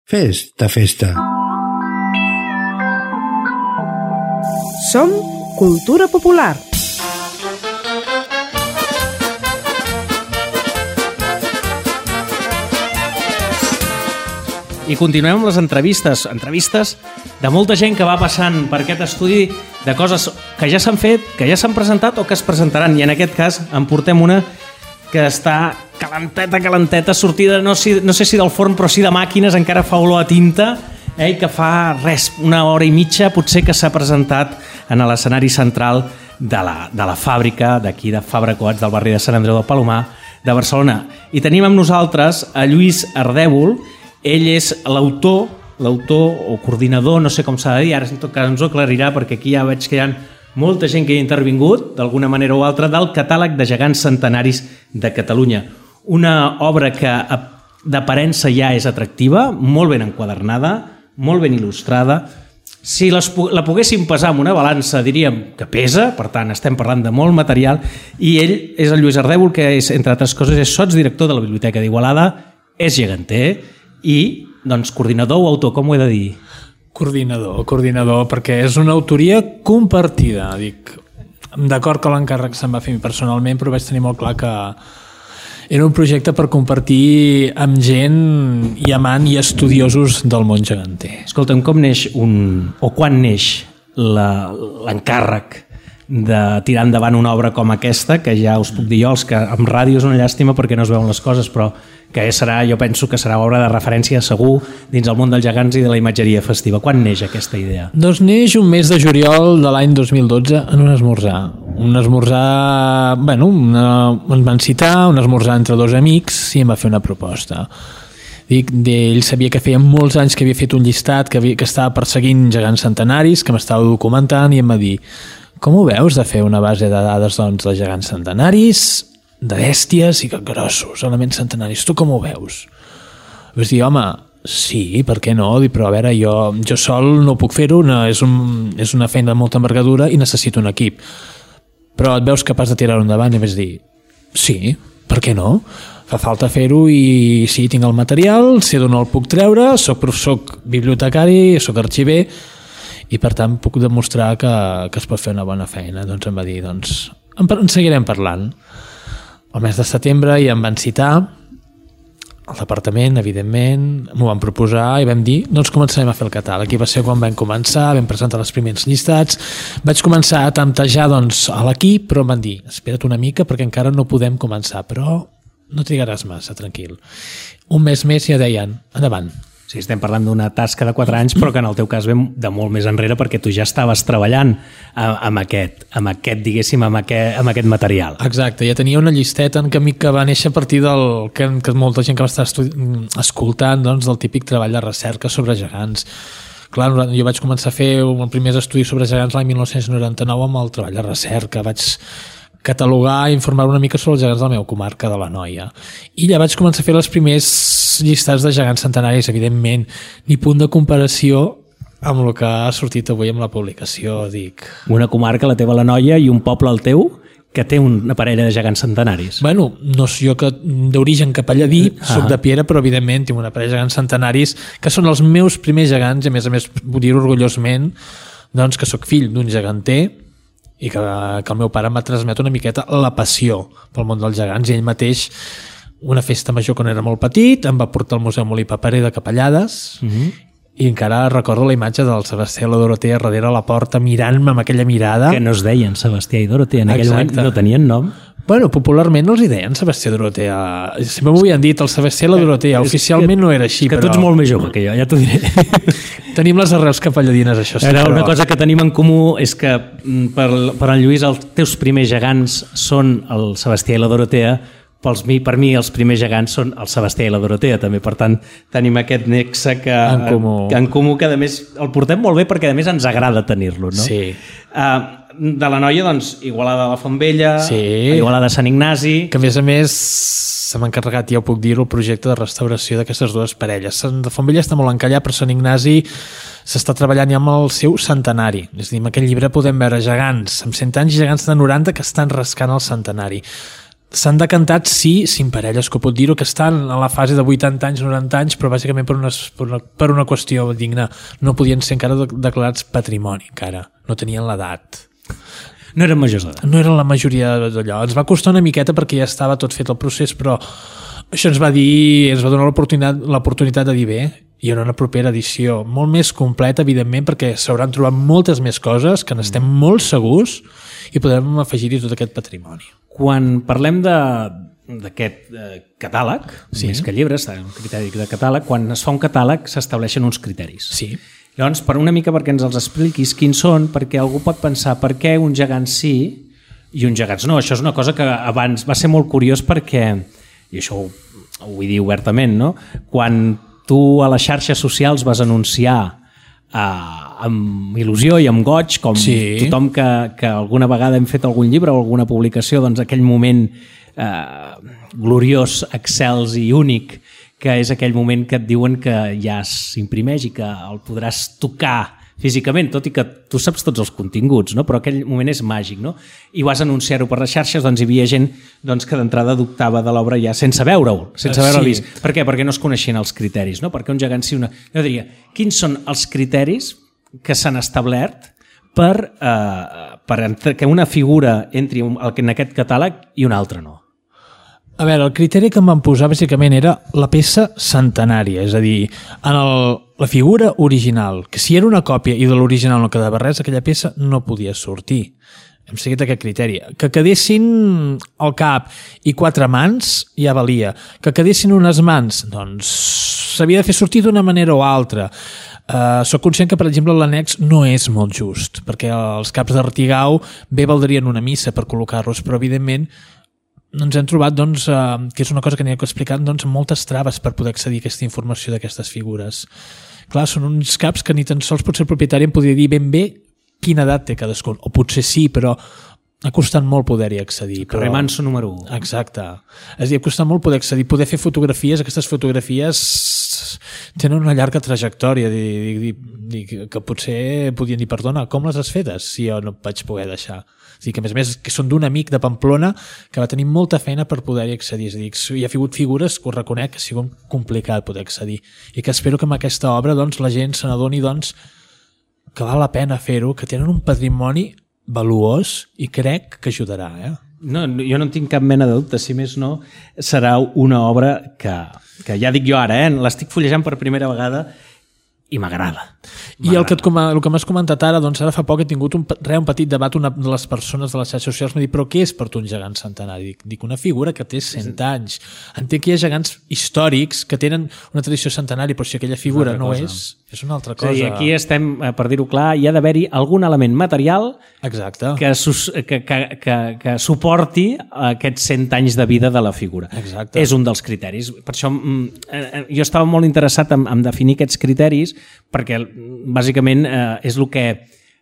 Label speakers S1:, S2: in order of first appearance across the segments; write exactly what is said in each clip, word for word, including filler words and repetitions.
S1: Festa, festa.
S2: Som Cultura Popular.
S3: I continuem amb les entrevistes, entrevistes de molta gent que va passant per aquest estudi de coses que ja s'han fet, que ja s'han presentat o que es presentaran. I en aquest cas en portem una que està calenteta, calenteta, sortida, no, si, no sé si del forn, però sí de màquines, encara fa olor a tinta, eh, i que fa res, una hora i mitja, potser que s'ha presentat en l'escenari central de la, de la fàbrica d'aquí, de Fabra Coats, del barri de Sant Andreu del Palomar, de Barcelona. I tenim amb nosaltres a Lluís Ardèvol. Ell és l'autor, l'autor o coordinador, no sé com s'ha de dir, ara en tot cas ens ho aclarirà perquè aquí ja veig que hi ha molta gent que hi ha intervingut, d'alguna manera o altra, del catàleg de gegants centenaris de Catalunya. Una obra que d'aparença ja és atractiva, molt ben enquadernada, molt ben il·lustrada. Si les, la poguéssim pesar amb una balança diríem que pesa, per tant estem parlant de molt material, i ell és el Lluís Ardèvol, que és, entre altres coses, és sotsdirector de la Biblioteca d'Igualada, és geganter, i doncs coordinador o autor, com ho he de dir?
S4: Coordinador, coordinador, perquè és una autoria compartida. Dic, d'acord que l'encàrrec se'm va fer personalment, però vaig tenir molt clar que era un projecte per compartir amb gent i amant i estudiosos del món geganter.
S3: Escolta'm, com neix un... o quan neix l'encàrrec de tirar endavant una obra com aquesta, que ja us puc dir jo, els que amb ràdio és una llàstima perquè no es veuen les coses, però que serà, jo penso que serà obra de referència segur dins el món dels gegants i de la imatgeria festiva. Quan neix aquesta idea?
S4: Doncs neix un mes de juliol de l'any dos mil dotze en un esmorzar. Un esmorzar, bueno, una, ens van citar, un esmorzar entre dos amics i em va fer una proposta. Dic, ell sabia que feia molts anys que havia fet un llistat, que, havia, que estava perseguint gegants centenaris, que m'estava documentant i em va dir: com ho veus de fer una base de dades doncs, de gegants centenaris, de bèsties i grossos, elements centenaris? Tu com ho veus? Vas dir, home, sí, per què no? Dic, però a veure, jo, jo sol no puc fer-ho, no, és, un, és una feina de molta envergadura i necessito un equip. Però et veus capaç de tirar-ho endavant? I vas dir, sí, per què no? Fa falta fer-ho i sí, tinc el material, sé d'on el puc treure, soc, soc bibliotecari, soc arxiver, i per tant puc demostrar que, que es pot fer una bona feina. Doncs em va dir, doncs en, en seguirem parlant. El mes de setembre ja em van citar al departament, evidentment, m'ho van proposar i vam dir, doncs començarem a fer el catàleg. I va ser quan vam començar, vam presentar els primers llistats, vaig començar a temptejar doncs, a l'equip, però em van dir, espera't una mica perquè encara no podem començar, però no trigaràs massa, tranquil. Un mes més ja deien, endavant.
S3: Sí, estem parlant d'una tasca de quatre anys, però que en el teu cas ve de molt més enrere perquè tu ja estaves treballant amb aquest, amb aquest diguéssim, amb aquest, amb aquest material.
S4: Exacte, ja tenia una llisteta en camí que va néixer a partir del que, que molta gent que va estar escoltant doncs, del típic treball de recerca sobre gegants. Clar, jo vaig començar a fer els primers estudis sobre gegants l'any mil nou-cents noranta-nou amb el treball de recerca, vaig catalogar i informar una mica sobre els gegants de la meva comarca de l'Anoia. I ja vaig començar a fer els primers llistats de gegants centenaris, evidentment, ni punt de comparació amb el que ha sortit avui amb la publicació, dic.
S3: Una comarca, la teva l'Anoia, i un poble, el teu, que té una parella de gegants centenaris.
S4: Bueno, no sé jo que d'origen capelladí, ah. soc de Piera, però evidentment tinc una parella de gegants centenaris que són els meus primers gegants, i a més a més vull dir orgullosament doncs, que sóc fill d'un geganter i que, que el meu pare m'ha transmet una miqueta la passió pel món dels gegants, i ell mateix una festa major quan era molt petit em va portar al Museu Molí Paperer de Capellades, uh-huh. i encara recordo la imatge del Sebastià i la Dorotea darrere la porta mirant-me amb aquella mirada.
S3: Que no es deien Sebastià i Dorotea, en aquell Exacte. Moment no tenien nom.
S4: Bueno, popularment no els hi deien Sebastià i Dorotea. Sempre m'ho havien dit, el Sebastià i la Dorotea. Oficialment no era així,
S3: que
S4: però...
S3: tu ets molt més jove que jo, ja t'ho diré.
S4: Tenim les arrels capelladines, això sí.
S3: Era una però... cosa que tenim en comú és que per, per en Lluís els teus primers gegants són el Sebastià i la Dorotea, pels mi, per mi els primers gegants són el Sebastià i la Dorotea també, per tant tenim aquest nexe que,
S4: en comú.
S3: Que, en comú que a més el portem molt bé perquè a més ens agrada tenir-lo, no?
S4: Sí.
S3: Uh, de l'Anoia, doncs, Igualada de la Fontvella,
S4: sí.
S3: Igualada de Sant Ignasi...
S4: Que a més a més se m'ha encarregat, ja ho puc dir-ho, el projecte de restauració d'aquestes dues parelles. De Fontvella està molt encallat, però Sant Ignasi s'està treballant ja amb el seu centenari. És a dir, en aquest llibre podem veure gegants amb cent anys i gegants de noranta que estan rascant el centenari. s'han decantat, sí, cinc parelles, que pot dir-ho, que estan a la fase de vuitanta anys, noranta anys, però bàsicament per una, per una, per una qüestió digna. No podien ser encara declarats patrimoni, encara. No tenien l'edat.
S3: No eren majors d'edat.
S4: No eren la majoria d'allò. Ens va costar una miqueta perquè ja estava tot fet el procés, però això ens va dir, ens va donar l'oportunitat l'oportunitat de dir bé, hi haurà una propera edició molt més completa, evidentment, perquè s'hauran trobat moltes més coses que n'estem molt segurs i podrem afegir-hi tot aquest patrimoni.
S3: Quan parlem d'aquest eh, catàleg, sí. més que llibres, un criteri de catàleg, quan es fa un catàleg s'estableixen uns criteris.
S4: Sí.
S3: Llavors, per una mica perquè ens els expliquis quins són, perquè algú pot pensar per què un gegant sí i uns gegants no. Això és una cosa que abans va ser molt curiós perquè, i això ho, ho vull dir obertament, no? Quan tu a les xarxes socials vas anunciar Uh, amb il·lusió i amb goig, com sí. tothom que, que alguna vegada hem fet algun llibre o alguna publicació, doncs aquell moment uh, gloriós, excels i únic, que és aquell moment que et diuen que ja s'imprimeix i que el podràs tocar físicament, tot i que tu saps tots els continguts, no? Però aquell moment és màgic, no? I vas anunciar-ho per les xarxes, doncs hi havia gent doncs, que d'entrada dubtava de l'obra ja sense veure-ho, sense veure-ho sí. vist. Per què? Perquè no es coneixien els criteris, no? Perquè un gegant sí una... Jo diria, quins són els criteris que s'han establert per, eh, per que una figura entri en aquest catàleg i una altra no?
S4: A veure, el criteri que em van posar bàsicament era la peça centenària, és a dir, en el, la figura original, que si era una còpia i de l'original no quedava res, aquella peça no podia sortir. Hem seguit aquest criteri. Que quedessin al cap i quatre mans ja valia. Que quedessin unes mans, doncs s'havia de fer sortir d'una manera o altra. Uh, soc conscient que, per exemple, l'annex no és molt just, perquè els caps d'Artigau bé valdrien una missa per col·locar-los, però evidentment ens hem trobat, doncs, eh, que és una cosa que n'hi ha explicat, doncs, moltes traves per poder accedir a aquesta informació d'aquestes figures. Clar, són uns caps que ni tan sols potser el propietari em podria dir ben bé quina edat té cadascun, o potser sí, però ha costat molt poder-hi accedir.
S3: Carrer
S4: però...
S3: Manso número u.
S4: Exacte. És a dir, ha costat molt poder accedir, poder fer fotografies, aquestes fotografies tenen una llarga trajectòria, dir, dir, dir, que potser podien dir, perdona, com les has fetes si jo no vaig poder deixar? És a dir, que a més a més que són d'un amic de Pamplona que va tenir molta feina per poder-hi accedir. És a dir, hi ha hagut figures que us reconec que ha sigut complicat poder accedir i que espero que amb aquesta obra doncs, la gent se n'adoni doncs, que val la pena fer-ho, que tenen un patrimoni valuós i crec que ajudarà. Eh?
S3: No, jo no en tinc cap mena de dubte, si més no serà una obra que, que ja dic jo ara, eh? L'estic fullejant per primera vegada i m'agrada.
S4: I el que, el que m'has comentat ara, doncs ara fa poc he tingut un, re, un petit debat, una de les persones de les xarxes socials m'ha dit, però què és per tu un gegant centenari? Dic, dic, una figura que té cent anys. Entenc que hi ha gegants històrics que tenen una tradició centenària, però si aquella figura no és, és una altra cosa.
S3: Sí, aquí estem, per dir-ho clar, hi ha d'haver-hi algun element material
S4: Exacte.
S3: Que, que, que, que, que suporti aquests cent anys de vida de la figura.
S4: Exacte.
S3: És un dels criteris. Per això jo estava molt interessat en, en definir aquests criteris perquè bàsicament eh, és el que eh,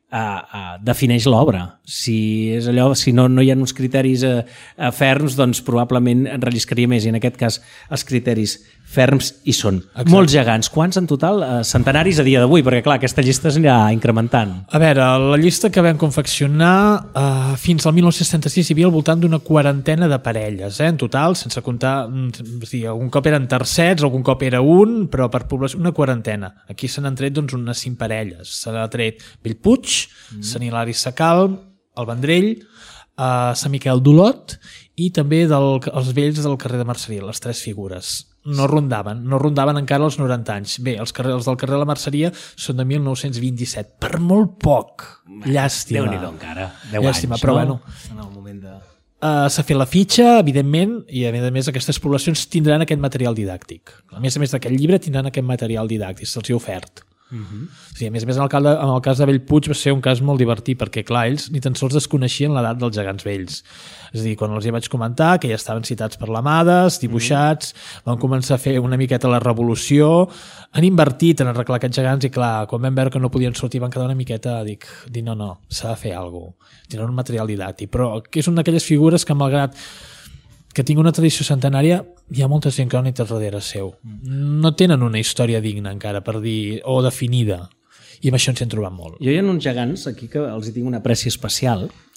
S3: eh, defineix l'obra. Si és allò, si no, no hi ha uns criteris eh, ferms, doncs probablement relliscaria més, i en aquest cas els criteris ferms hi són. Exacte. Molts gegants. Quants en total? Eh, centenaris a dia d'avui, perquè clar, aquesta llista s'anirà incrementant.
S4: A veure, la llista que vam confeccionar eh, fins al dinou setanta-sis hi havia al voltant d'una quarantena de parelles, eh, en total, sense comptar, és dir, algun cop eren tercets, algun cop era un, però per població una quarantena. Aquí se n'han tret doncs, unes cinc parelles. Se n'ha tret Bellpuig, mm. Sant Hilari Sacalm, el Vendrell, eh, Sant Miquel d'Olot i també del, els vells del carrer de Merceria, les tres figures. No rondaven, no rondaven encara els noranta anys. Bé, els, carrer, els del carrer de la Merceria són de mil nou-cents vint-i-set, per molt poc. Llàstima.
S3: Déu-n'hi-do encara, deu
S4: Llàstima,
S3: anys,
S4: però
S3: no?
S4: bueno.
S3: En el moment de...
S4: Uh, s'ha fet la fitxa, evidentment, i a més a més aquestes poblacions tindran aquest material didàctic. A més a més d'aquest llibre tindran aquest material didàctic, se'ls hi ha ofert. Uh-huh. Sí, a més a més en el, cal de, en el cas de Bellpuig va ser un cas molt divertit perquè clar, ells ni tan sols desconeixien l'edat dels gegants vells, és a dir, quan els hi vaig comentar que ja estaven citats per l'Amades, dibuixats, uh-huh. van començar a fer una miqueta la revolució, han invertit en arreglar aquests gegants i clar, quan vam veure que no podien sortir van quedar una miqueta, dic, dic no, no, s'ha de fer alguna cosa, tenen un material didàctic, però que és una d'aquelles figures que malgrat que tingui una tradició centenària, hi ha moltes incògnites darrere seu. No tenen una història digna encara per dir, o definida, i amb això ens hem trobat molt.
S3: Jo hi ha uns gegants aquí que els hi tinc una apreci especial,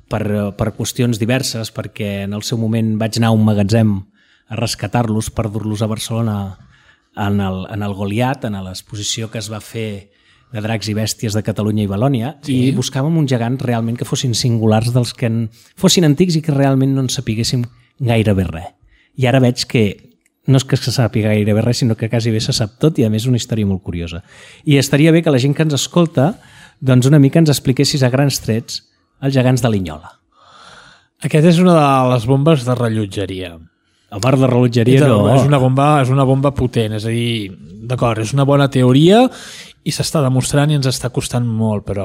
S3: per, per qüestions diverses, perquè en el seu moment vaig anar a un magatzem a rescatar-los per dur-los a Barcelona en el, en el Goliat, en l'exposició que es va fer de dracs i bèsties de Catalunya i Valònia, sí. I buscàvem uns gegants realment que fossin singulars, dels que en, fossin antics i que realment no en sapiguéssim gairebé res. I ara veig que no és que se sàpiga gairebé res, sinó que quasi bé se sap tot i a més una història molt curiosa. I estaria bé que la gent que ens escolta doncs una mica ens expliquessis a grans trets els gegants de Linyola.
S4: Aquest és una de les bombes de rellotgeria.
S3: A part de rellotgeria no.
S4: És una bomba, és una bomba potent, és a dir, d'acord, és una bona teoria i s'està demostrant i ens està costant molt, però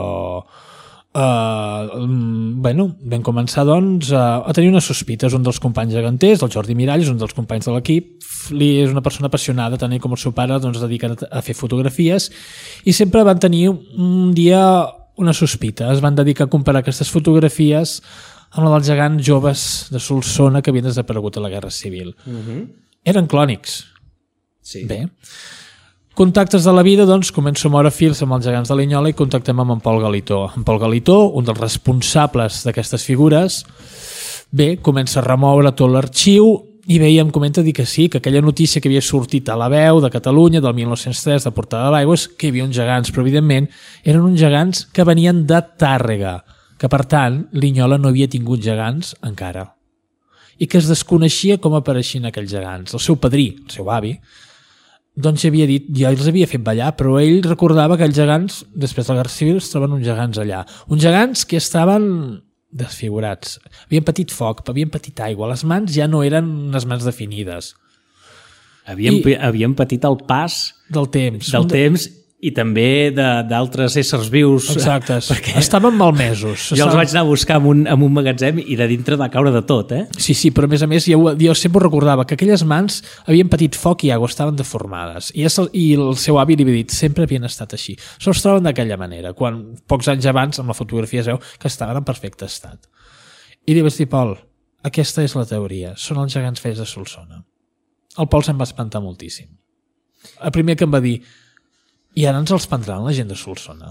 S4: uh, bueno, vam començar doncs a, a tenir unes sospites. Un dels companys geganters, el Jordi Miralles, un dels companys de l'equip, és una persona apassionada, tant ell com el seu pare doncs, es dediquen a fer fotografies i sempre van tenir un dia una sospita, es van dedicar a comparar aquestes fotografies amb la dels gegants joves de Solsona que havien desaparegut a la Guerra Civil. Uh-huh. Eren clònics.
S3: Sí.
S4: Bé. Contactes de la vida, doncs, començo a moure fils amb els gegants de Linyola i contactem amb en Pol Galitó. En Pol Galitó, un dels responsables d'aquestes figures, bé, comença a remoure tot l'arxiu i bé, i em comenta dir que sí, que aquella notícia que havia sortit a La Veu de Catalunya del mil nou-cents tres de Portada de l'Aigua és que hi havia uns gegants, però evidentment eren uns gegants que venien de Tàrrega, que per tant Linyola no havia tingut gegants encara i que es desconeixia com apareixien aquells gegants. El seu padrí, el seu avi, doncs havia dit, ja els havia fet ballar, però ell recordava que els gegants, després de la Guerra Civil, es troben uns gegants allà. Uns gegants que estaven desfigurats. Havien patit foc, havien patit aigua. Les mans ja no eren unes mans definides.
S3: Havien, I, havien patit el pas
S4: del temps.
S3: Del temps i també d'altres éssers vius.
S4: Exacte. Estaven malmesos.
S3: Jo els vaig anar a buscar en un, en un magatzem i de dintre va caure de tot, eh?
S4: Sí, sí, però a més a més jo, jo sempre recordava que aquelles mans havien patit foc i aigua, estaven deformades. I, el, i el seu avi li havia dit, sempre havien estat així. Sols troben d'aquella manera, quan pocs anys abans, amb la fotografia es veu que estaven en perfecte estat. I li vaig dir, Pol, aquesta és la teoria, són els gegants vells de Solsona. El Pol se'n va espantar moltíssim. El primer que em va dir, i ara ens els prendran la gent de Solsona?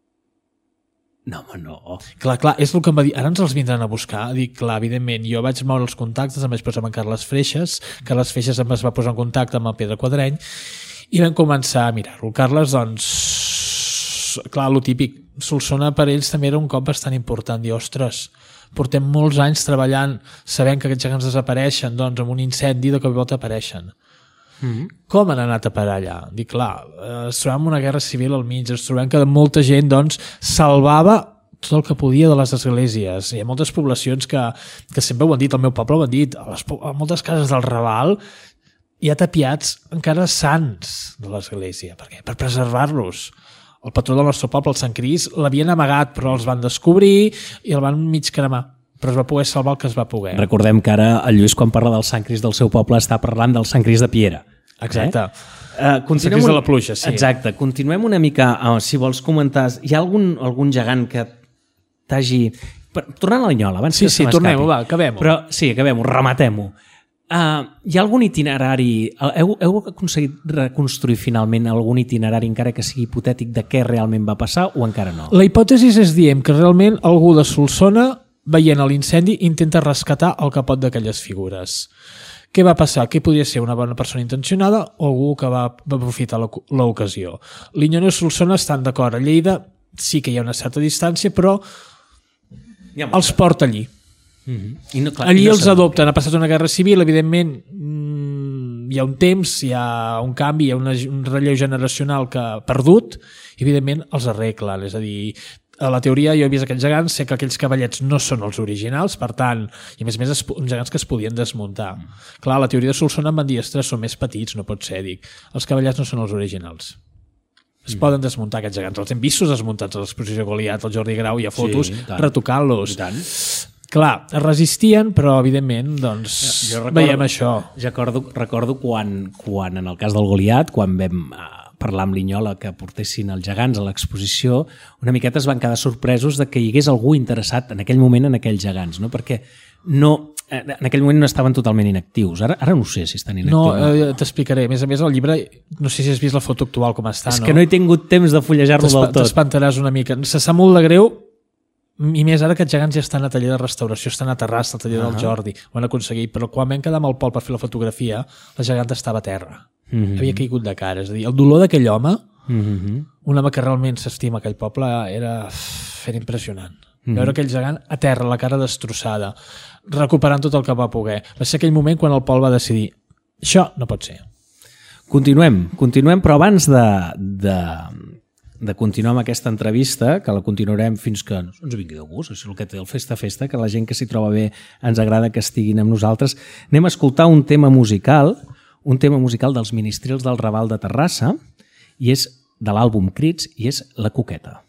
S3: No, home, no.
S4: Clar, clar, és el que em va dir, ara ens els vindran a buscar. Dic, clar, evidentment, jo vaig moure els contactes, em vaig posar amb en Carles Freixes, Carles Freixes em es va posar en contacte amb el Pedro Quadreny, i vam començar a mirar-ho. Carles, doncs, clar, lo típic, Solsona per ells també era un cop bastant important, dir, ostres, portem molts anys treballant, sabent que aquests gegants desapareixen, doncs amb un incendi de cop i volta apareixen. Mm-hmm. Com han anat a parar allà? Dic, clar, es trobem una guerra civil al mig, es trobem que molta gent doncs, salvava tot el que podia de les esglésies. Hi ha moltes poblacions que, que sempre ho han dit, el meu poble ho han dit, a, les, a moltes cases del Raval hi ha tapiats encara sants de l'església. Per què? Per preservar-los. El patró del nostre poble, el Sant Cris, l'havien amagat, però els van descobrir i el van mig cremar. Però es va poder salvar el que es va poder.
S3: Recordem que ara el Lluís, quan parla del Sant Cris del seu poble, està parlant del Sant Cris de Piera.
S4: Exacte.
S3: Eh? Uh,
S4: Sant Cris de la Pluja, sí.
S3: Exacte. Continuem una mica, uh, si vols comentar, hi ha algun, algun gegant que t'hagi... Tornant a Linyola, abans
S4: sí,
S3: que
S4: sí,
S3: se m'escapi.
S4: tornem-ho, va, acabem-ho.
S3: Però sí, acabem-ho, rematem-ho. Uh, hi ha algun itinerari... Heu, heu aconseguit reconstruir finalment algun itinerari, encara que sigui hipotètic, de què realment va passar o encara no?
S4: La hipòtesi és, diem, que realment algú de Solsona, veient l'incendi, intenta rescatar el capot d'aquelles figures. Què va passar? Què podia ser una bona persona intencionada o algú que va, va aprofitar l'ocasió? Linyola i Solsona estan d'acord. A Lleida sí que hi ha una certa distància, però ja els porta allí. Mm-hmm. I no, clar, allí no els sabem. Adopten. Ha passat una guerra civil, evidentment mmm, hi ha un temps, hi ha un canvi, hi ha una, un relleu generacional que ha perdut i evidentment els arreglen. És a dir, a la teoria jo he vist aquells gegants, sé que aquells cavallets no són els originals, per tant, i a més a més uns gegants que es podien desmuntar. Mm. Clar, la teoria de Solsona em van dir, ostres, són més petits, no pot ser, dic, els cavallets no són els originals. Es mm. poden desmuntar aquests gegants, els hem vistos desmuntats a l'exposició Goliat, el Jordi Grau, hi ha fotos, sí, retocant-los. Clar, es resistien, però evidentment doncs, jo recordo, veiem això.
S3: Jo recordo, recordo quan, quan en el cas del Goliat, quan vam parlar amb Linyola que portessin els gegants a l'exposició, una miqueta es van quedar sorpresos de que hi hagués algú interessat en aquell moment en aquells gegants, no? Perquè no, en aquell moment no estaven totalment inactius. Ara, ara no sé si estan inactius.
S4: No, eh, t'explicaré. A més a més, el llibre, no sé si has vist la foto actual com està,
S3: és
S4: no?
S3: que no he tingut temps de fullejar-lo del tot.
S4: T'espantaràs una mica. Se sap molt de greu, I més ara que els gegants ja estan a taller de restauració, estan a Terrassa, al taller uh -huh. del Jordi, ho han aconseguit, però quan vam quedar amb el Pol per fer la fotografia, la geganta estava a terra. Uh -huh. Havia caigut de cara. És a dir, el dolor d'aquell home, uh -huh. un home que realment s'estima aquell poble, era, era impressionant. Uh -huh. Veure aquell gegant a terra, la cara destrossada, recuperant tot el que va poder. Va ser aquell moment quan el Pol va decidir això no pot ser.
S3: Continuem, continuem, però abans de... de... de continuar amb aquesta entrevista, que la continuarem fins que ens vingui de gust, això és el que té el Festa Festa, que la gent que s'hi troba bé ens agrada que estiguin amb nosaltres. Anem a escoltar un tema musical, un tema musical dels Ministrils del Raval de Terrassa, i és de l'àlbum Crits, i és La Coqueta.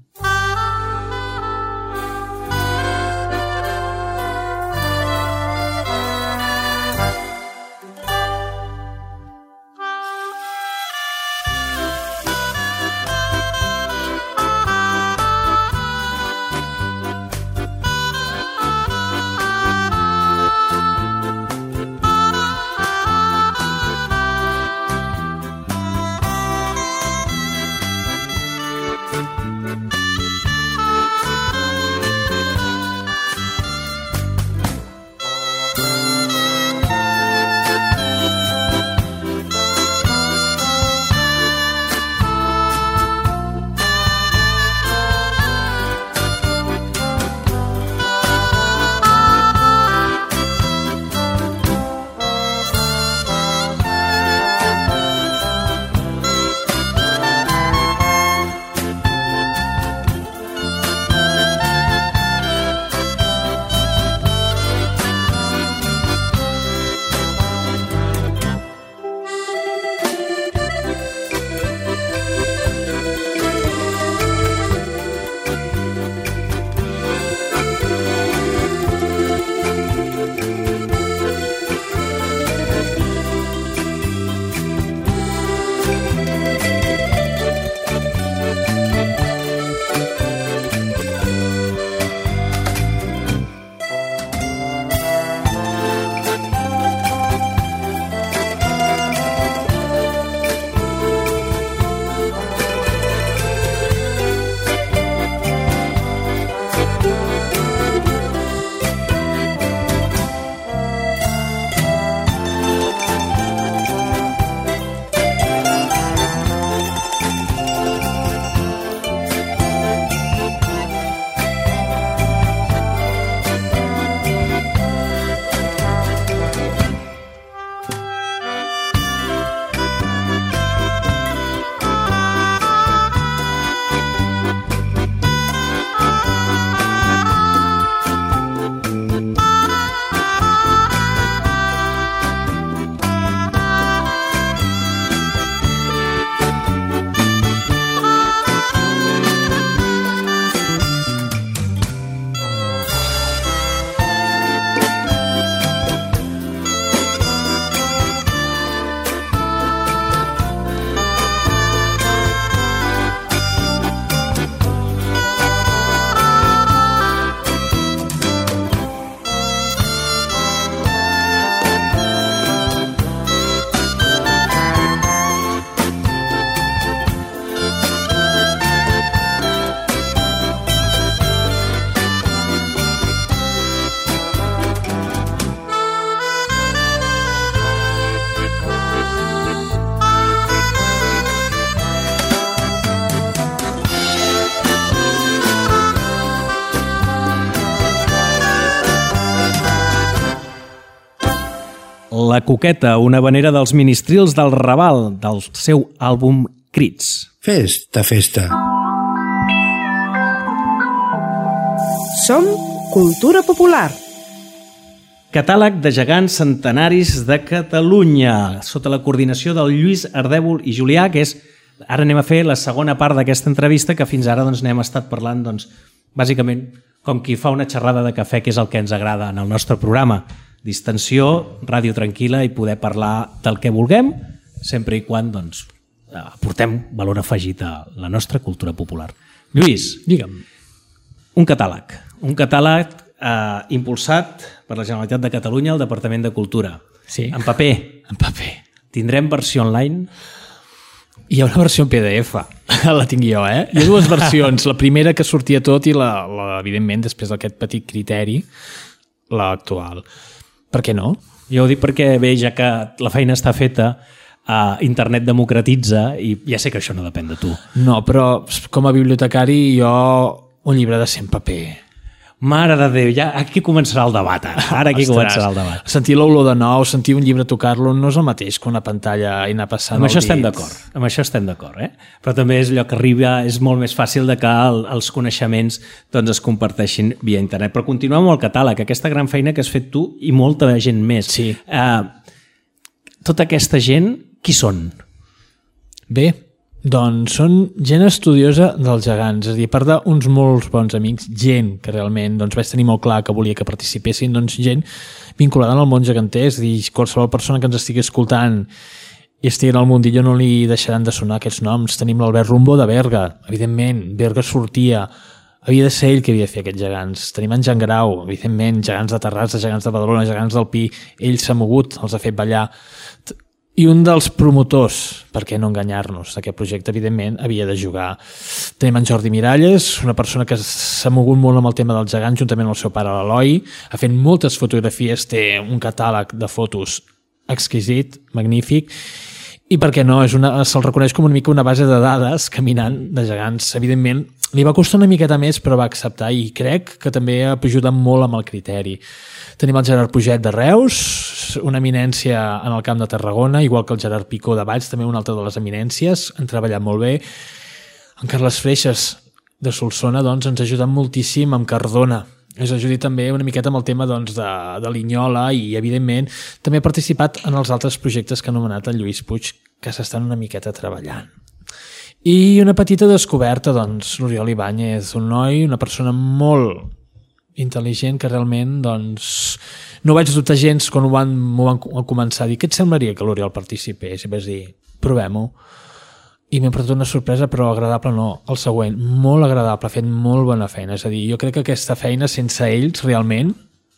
S3: La Coqueta, una vanera dels Ministrils del Raval, del seu àlbum Crits.
S1: Festa, festa.
S2: Som Cultura Popular.
S3: Catàleg de gegants centenaris de Catalunya, sota la coordinació del Lluís Ardèvol i Julià, que és... Ara anem a fer la segona part d'aquesta entrevista, que fins ara doncs, n'hem estat parlant, doncs, bàsicament, com qui fa una xerrada de cafè, que és el que ens agrada en el nostre programa. Distensió, ràdio tranquil·la i poder parlar del que vulguem, sempre i quan doncs, aportem valor afegit a la nostra cultura popular. Lluís,
S4: digue'm.
S3: Un catàleg. Un catàleg eh, impulsat per la Generalitat de Catalunya al Departament de Cultura.
S4: Sí.
S3: En paper.
S4: En paper.
S3: Tindrem versió online?
S4: Hi ha una versió en P D F. La tinc jo, eh? Hi ha dues versions. La primera que sortia tot i, la, la, evidentment, després d'aquest petit criteri, l'actual. Per què no?
S3: Jo ho dic perquè bé, ja que la feina està feta, uh, internet democratitza i ja sé que això no depèn de tu.
S4: No, però com a bibliotecari jo un llibre de cent paper.
S3: Mare de Déu, ja aquí començarà el debat ara. Ara aquí
S4: Ostres,
S3: començarà el debat.
S4: Sentir l'olor de nou, sentir un llibre tocar-lo no és el mateix que una pantalla i anar passant
S3: amb
S4: el
S3: això estem
S4: dit.
S3: d'acord, amb això estem d'acord, eh? Però també és allò que arriba, és molt més fàcil de que el, els coneixements doncs, es comparteixin via internet. Però continuem amb el catàleg, aquesta gran feina que has fet tu i molta gent més.
S4: Sí.
S3: Uh, tota aquesta gent, qui són?
S4: Bé, doncs són gent estudiosa dels gegants, és a dir, a part d'uns molts bons amics, gent que realment doncs, vaig tenir molt clar que volia que participessin, doncs gent vinculada al món geganter, és a dir, qualsevol persona que ens estigui escoltant i estigui en el mundillo no li deixaran de sonar aquests noms. Tenim l'Albert Rumbo de Berga, evidentment, Berga sortia, havia de ser ell que havia de fer aquests gegants. Tenim en Jan Grau, evidentment, gegants de Terrassa, gegants de Badalona, gegants del Pi, ell s'ha mogut, els ha fet ballar. I un dels promotors, per què no enganyar-nos, d'aquest projecte, evidentment, havia de jugar. Tenim en Jordi Miralles, una persona que s'ha mogut molt amb el tema dels gegants, juntament amb el seu pare l'Eloi, ha fet moltes fotografies, té un catàleg de fotos exquisit, magnífic, i per què no, és una, se'l reconeix com una mica una base de dades caminant de gegants. Evidentment, li va costar una miqueta més, però va acceptar, i crec que també ha ajudat molt amb el criteri. Tenim el Gerard Puget de Reus, una eminència en el Camp de Tarragona, igual que el Gerard Picó de Valls, també una altra de les eminències, han treballat molt bé. En Carles Freixas de Solsona doncs, ens ha ajudat moltíssim amb Cardona. Ens ha ajudat també una miqueta amb el tema doncs, de, de Linyola i, evidentment, també ha participat en els altres projectes que ha anomenat el Lluís Puig, que s'estan una miqueta treballant. I una petita descoberta, doncs, l'Oriol Ibáñez, un noi, una persona molt intel·ligent que realment doncs, no vaig dubtar gens quan ho van, m'ho van començar a dir què et semblaria que l'Oriol participés i vas dir, provem-ho i m'he portat una sorpresa però agradable no, el següent, molt agradable, ha fet molt bona feina, és a dir, jo crec que aquesta feina sense ells realment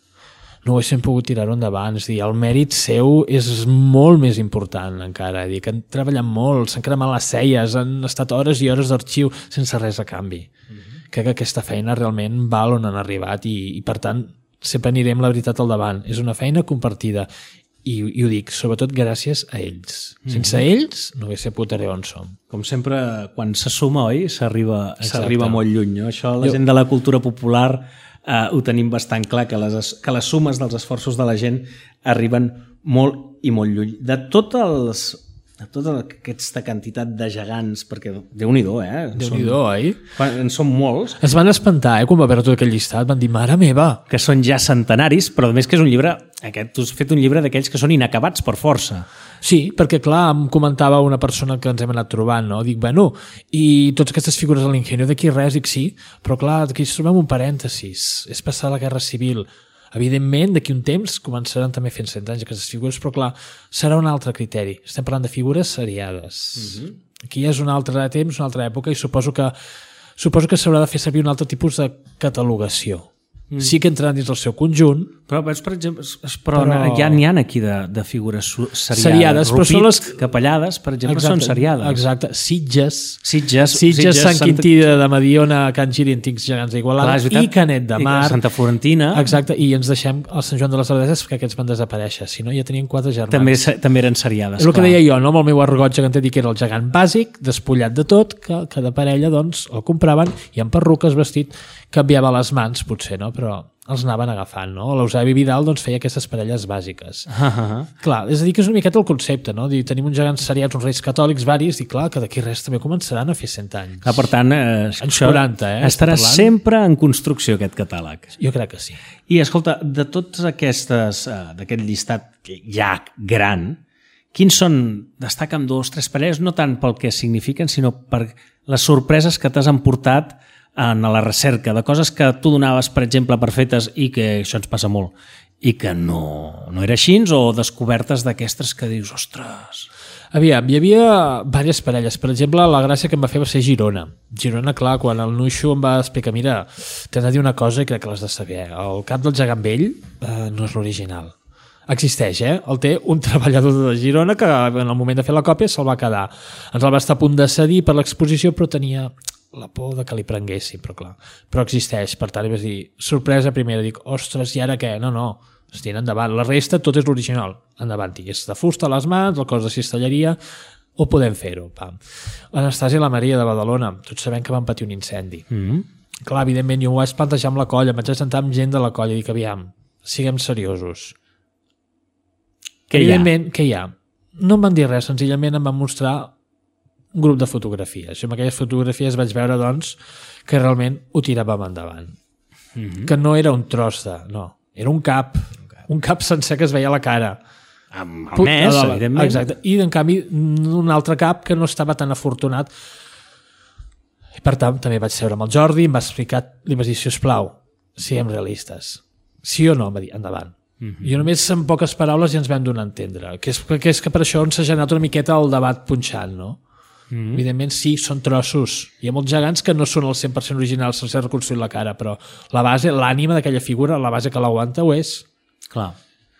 S4: no ho haguéssim pogut tirar-ho endavant, és a dir, el mèrit seu és molt més important encara, és a dir, que han treballat molt, s'han cremat les celles, han estat hores i hores d'arxiu sense res a canvi. Mm-hmm. Crec que aquesta feina realment val on han arribat i, i per tant sempre anirem la veritat al davant. És una feina compartida i, i ho dic, sobretot gràcies a ells. Mm-hmm. Sense ells no hagués pogut arribar on som.
S3: Com sempre, quan se suma, oi, s'arriba molt lluny. No? Això la
S4: jo... gent
S3: de la cultura popular eh, ho tenim bastant clar, que les, que les sumes dels esforços de la gent arriben molt i molt lluny. De tots els... de tota aquesta quantitat de gegants, perquè Déu-n'hi-do, eh?
S4: Déu-n'hi-do, oi?
S3: En són molts.
S4: Es van espantar, eh, quan va veure tot aquell llistat, van dir, mare meva!
S3: Que són ja centenaris, però a més que és un llibre, aquest, tu has fet un llibre d'aquells que són inacabats per força.
S4: Sí, perquè clar, em comentava una persona que ens hem anat trobant, no? Dic, bueno, i totes aquestes figures de l'Ingenio d'aquí res, dic sí, però clar, aquí ens trobem un parèntesis, és passar la Guerra Civil. Evidentment, d'aquí un temps començaran també fent cent anys aquestes figures, però clar, serà un altre criteri. Estem parlant de figures seriades. Uh-huh. Aquí és un altre temps, una altra època, i suposo que suposo que s'haurà de fer servir un altre tipus de catalogació. Mm. Sí que entraran dins el seu conjunt.
S3: Però, veus, per exemple, però, però... ja n'hi ha aquí de, de figures seriades.
S4: Seriades, però són les...
S3: Capellades, per exemple, exacte, són seriades.
S4: Exacte. Sitges.
S3: Sitges.
S4: Sitges, Sitges Sant Santa... Quintí de Mediona, Can Giri, Antics Gegants d'Igualada i Canet de Mar.
S3: I Santa Florentina.
S4: Exacte, i ens deixem el Sant Joan de les Abadeses perquè aquests van desaparèixer. Si no, ja tenien quatre germans.
S3: També, també eren seriades.
S4: És el que deia jo, no? Amb el meu argot gegantí, dic que era el gegant bàsic, despullat de tot, que cada parella doncs, el compraven i amb perruques, vestit, canviava les mans, potser, no? Però els anaven agafant, no? L'Eusebi Vidal doncs, feia aquestes parelles bàsiques. Uh -huh. Clar, és a dir, que és una miqueta el concepte, no? Dir, tenim uns gegants seriats, uns reis catòlics varis, i clar, que d'aquí res també començaran a fer cent anys.
S3: Ah, per tant, eh,
S4: anys quaranta, eh?
S3: Estarà sempre en construcció, aquest catàleg.
S4: Jo crec que sí.
S3: I, escolta, de tots aquestes, eh, d'aquest llistat ja gran, quins són, destaca'm dos, tres parelles, no tant pel que signifiquen, sinó per les sorpreses que t'has emportat en la recerca, de coses que tu donaves, per exemple, per fetes i que això ens passa molt, i que no, no era així, o descobertes d'aquestes que dius, ostres...
S4: Aviam, hi havia diverses parelles. Per exemple, la gràcia que em va fer va ser Girona. Girona, clar, quan el Nuixo em va explicar, mira, t'he de dir una cosa i crec que l'has de saber. El cap del gegant vell eh, no és l'original. existeix, eh? El té un treballador de Girona que en el moment de fer la còpia se'l va quedar. Ens el va estar a punt de cedir per l'exposició, però tenia la por de que li prenguessin, però clar, però existeix. Per tant, li vas dir, sorpresa primera, dic, ostres, i ara què? No, no, estic endavant. La resta tot és l'original, endavant. És de fusta a les mans, el cos de cistelleria, o podem fer-ho. L'Anastàsia i la Maria de Badalona, tots sabem que van patir un incendi. Mm-hmm. Clar, evidentment, jo ho vaig plantejar amb la colla, em vaig sentar amb gent de la colla i dic, aviam, siguem seriosos.
S3: Què
S4: evidentment, què hi ha? No em van dir res, senzillament em van mostrar un grup de fotografies. Jo amb aquelles fotografies vaig veure, doncs, que realment ho tiràvem endavant. Mm-hmm. Que no era un tros de... No, era un cap. Un cap sencer que es veia a la cara.
S3: Amb el mes, evidentment.
S4: Exacte. I, en canvi, un altre cap que no estava tan afortunat. I, per tant, també vaig seure amb el Jordi, em va explicar, li vaig dir, sisplau, siguem realistes. Sí o no? Em va dir, endavant. Mm-hmm. Jo només en poques paraules ja ens vam donar a entendre. Que és que, és que per això ens ha generat una miqueta el debat punxant, no? Mm-hmm. Evidentment sí, són trossos. Hi ha molts gegants que no són el cent per cent originals, se'ls ha reconstruït la cara, però la base, l'ànima d'aquella figura, la base que l'aguanta ho és.
S3: Clar.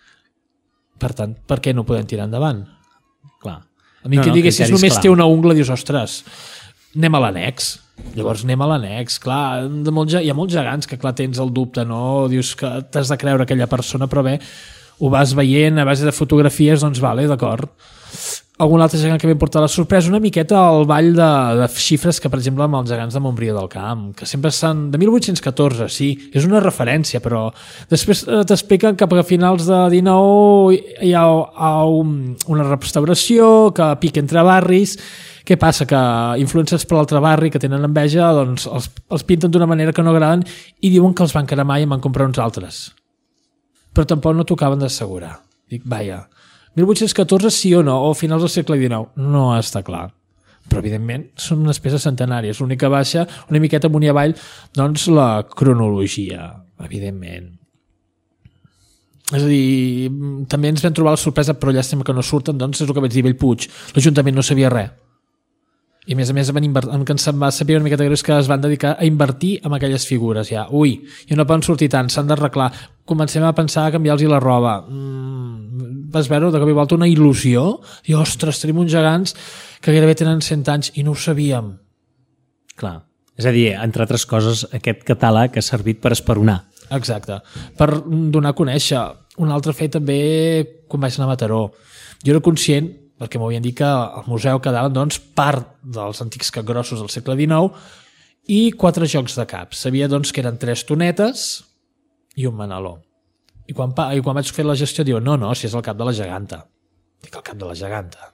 S4: Per tant, per què no podem tirar endavant?
S3: Clar.
S4: A mi no, que no, diguessis només clar. Té una ungla, dius, ostres, anem a l'annex. Llavors anem a l'annex. Clar, de molt, hi ha molts gegants que clar tens el dubte, no? Dius que t'has de creure aquella persona, però bé, ho vas veient a base de fotografies, doncs vale, d'acord. Algun altre gegant que vam portar la sorpresa, una miqueta al ball de, de xifres que, per exemple, amb els gegants de Montbrió del Camp, que sempre estan de mil vuit-cents catorze, sí, és una referència, però després t'expliquen que a finals de dinou hi ha, ha una restauració, que pica entre barris. Què passa? Que influencers per l'altre barri que tenen enveja, doncs els, els pinten d'una manera que no agraden i diuen que els van cremar i en van comprar uns altres. Però tampoc no tocaven d'assegurar. Dic, vaja, mil vuit-cents catorze sí o no, o finals del segle dinou, no està clar. Però, evidentment, són unes peces centenàries. L'única baixa, una miqueta amunt i avall, doncs la cronologia, evidentment. És a dir, també ens vam trobar la sorpresa, però llàstima que no surten, doncs és el que vaig dir Bellpuig. L'Ajuntament no sabia res. I a més a més van invert... en què se'm va saber una miqueta greu és que es van dedicar a invertir en aquelles figures ja. Ui, i no poden sortir tant, s'han d'arreglar. Comencem a pensar a canviar-los la roba. Mm, vas veure de cop i volta una il·lusió? I ostres, tenim uns gegants que gairebé tenen cent anys i no ho sabíem.
S3: Clar. És a dir, entre altres coses, aquest catàleg ha servit per esperonar.
S4: Exacte. Per donar a conèixer. Un altre fet també quan vaig anar a Mataró. Jo era conscient, perquè m'havien dit que al museu quedaven doncs, part dels antics capgrossos del segle dinou i quatre jocs de cap. Sabia doncs, que eren tres tonetes i un manaló. I quan, i quan vaig fer la gestió diuen, no, no, si és el cap de la geganta. Dic, el cap de la geganta.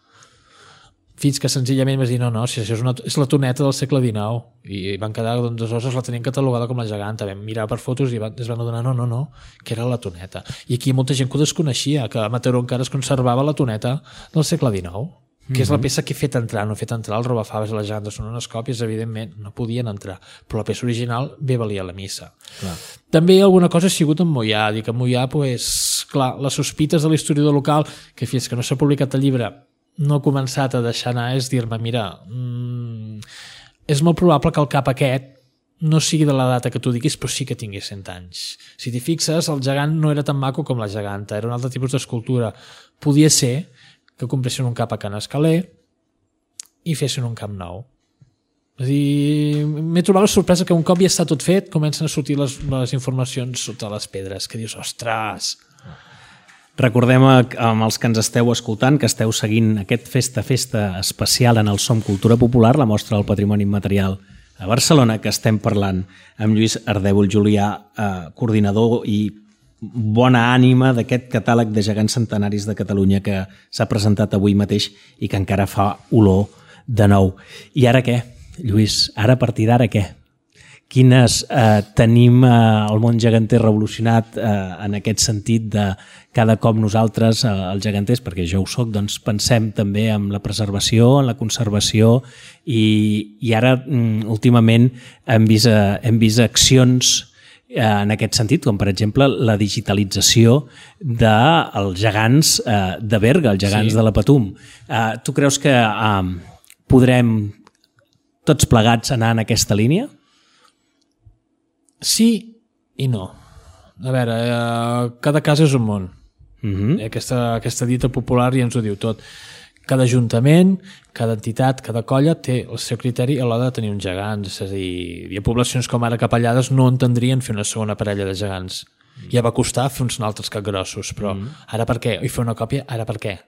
S4: Fins que senzillament vas dir, no, no, si és, una, és la toneta del segle dinou. I van quedar, doncs, aleshores la tenien catalogada com la geganta. Vam mirar per fotos i van, es van adonar, no, no, no, que era la toneta. I aquí hi ha molta gent que ho desconeixia, que a Mataró encara es conservava la toneta del segle dinou, que mm-hmm. és la peça que he fet entrar, no he fet entrar el robafaves i la geganta, són unes còpies, evidentment, no podien entrar, però la peça original bé valia la missa. Clar. També alguna cosa ha sigut en Moià, dic, en Moià, pues, clar, les sospites de l'historiador local, que fins que no s'ha publicat el llibre no he començat a deixar anar, és dir-me, mira, mmm, és molt probable que el cap aquest no sigui de la data que tu diguis, però sí que tingui cent anys. Si t'hi fixes, el gegant no era tan maco com la geganta, era un altre tipus d'escultura. Podia ser que compressin un cap a Can Escaler i fessin un cap nou. És a dir, m'he trobat la sorpresa que un cop ja està tot fet, comencen a sortir les, les informacions sota les pedres, que dius, ostres...
S3: Recordem amb els que ens esteu escoltant que esteu seguint aquest festa-festa especial en el Som Cultura Popular, la mostra del patrimoni immaterial a Barcelona, que estem parlant amb Lluís Ardèvol Julià, eh, coordinador i bona ànima d'aquest catàleg de gegants centenaris de Catalunya que s'ha presentat avui mateix i que encara fa olor de nou. I ara què, Lluís? Ara a partir d'ara què? Quines eh, tenim eh, el món geganter revolucionat eh, en aquest sentit de cada cop nosaltres, eh, els geganters, perquè jo ho soc, doncs pensem també en la preservació, en la conservació i, i ara mm, últimament hem vist, eh, hem vist accions eh, en aquest sentit, com per exemple la digitalització dels gegants eh, de Berga, els gegants sí. de la Patum. Eh, tu creus que eh, podrem tots plegats anar en aquesta línia?
S4: Sí i no. A veure, eh, cada cas és un món.
S3: Mm-hmm.
S4: Aquesta, aquesta dita popular ja ens ho diu tot. Cada ajuntament, cada entitat, cada colla té el seu criteri a l'hora de tenir uns gegants. És a dir, hi ha poblacions com ara Capellades no entendrien fer una segona parella de gegants. Mm. Ja va costar fer uns altres capgrossos, però mm. ara per què? I fer una còpia, ara per què?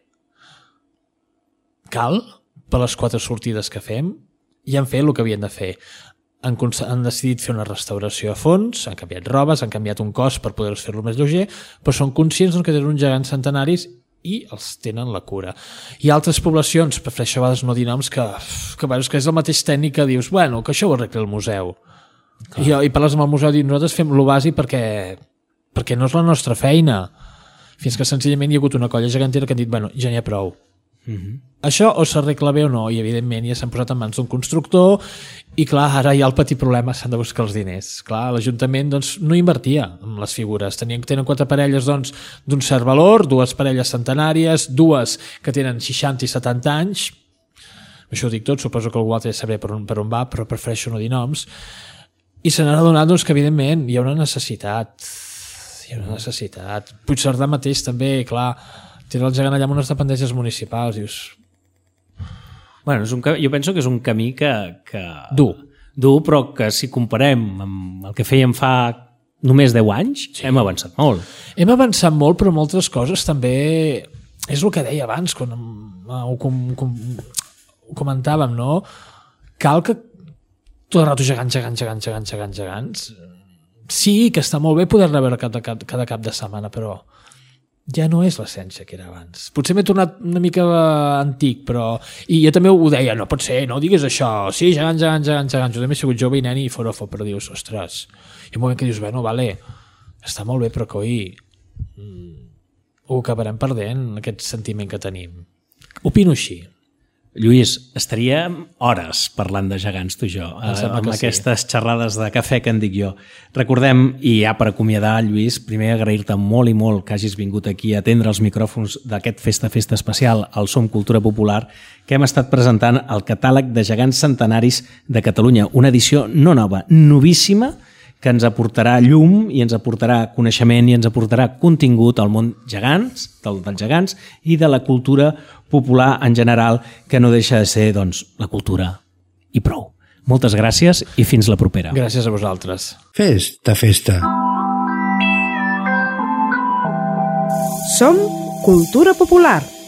S4: Cal, per les quatre sortides que fem, ja han fet el que havien de fer. Han, han decidit fer una restauració a fons, han canviat robes, han canviat un cos per poder fer-lo més lleuger, però són conscients que tenen uns gegants centenaris i els tenen la cura. Hi ha altres poblacions, prefereixo a vegades no dir noms, que, que, que és el mateix tècnic que dius, bueno, que això ho arregla el museu. I, i parles amb el museu i nosaltres fem lo bàsic perquè, perquè no és la nostra feina. Fins que senzillament hi ha hagut una colla gegantera que han dit, bueno, ja n'hi ha prou. Mm-hmm. Això o s'arregla bé o no, i evidentment ja s'han posat en mans d'un constructor i clar, ara hi ha el petit problema, s'han de buscar els diners. Clar, l'Ajuntament doncs, no invertia en les figures, tenien, tenen quatre parelles doncs, d'un cert valor, dues parelles centenàries, dues que tenen seixanta i setanta anys, això ho dic tot, suposo que algú altre ja sabré per on, per on va, però prefereixo no dir noms, i se n'han adonat doncs, que evidentment hi ha una necessitat, hi ha una necessitat. Puigcerdà mateix també, clar, tenen el gegant allà amb unes dependències municipals, dius...
S3: Bueno, és un, jo penso que és un camí que... que...
S4: Dur.
S3: Dur, però que si comparem amb el que fèiem fa només deu anys, sí. Hem avançat molt.
S4: Hem avançat molt, però moltes coses també... És el que deia abans, quan ho, com, com, ho comentàvem, no? Cal que tot el rato gegants, gegants, gegants, gegants, gegants, gegants... Sí, que està molt bé poder-ne veure cada, cada, cada cap de setmana, però... ja no és l'essència que era abans. Potser m'he tornat una mica antic, però... I jo també ho deia, no pot ser, no digues això. Sí, gegants, gegants, gegants, gegants. Jo també he sigut jove i nen i forofo, però dius, ostres... Hi ha un moment que dius, bueno, vale, està molt bé, però coi... Ho acabarem perdent, aquest sentiment que tenim. Opino així.
S3: Lluís, estaríem hores parlant de gegants, tu i jo, eh, amb aquestes sí. Xerrades de cafè que en dic jo. Recordem, i ja per acomiadar, Lluís, primer agrair-te molt i molt que hagis vingut aquí a atendre els micròfons d'aquest Festa-Festa especial al Som Cultura Popular, que hem estat presentant el catàleg de gegants centenaris de Catalunya, una edició no nova, novíssima, que ens aportarà llum i ens aportarà coneixement i ens aportarà contingut al món gegants, del, dels gegants i de la cultura popular en general, que no deixa de ser doncs, la cultura i prou. Moltes gràcies i fins la propera.
S4: Gràcies a vosaltres.
S1: Festa, festa.
S2: Som Cultura Popular.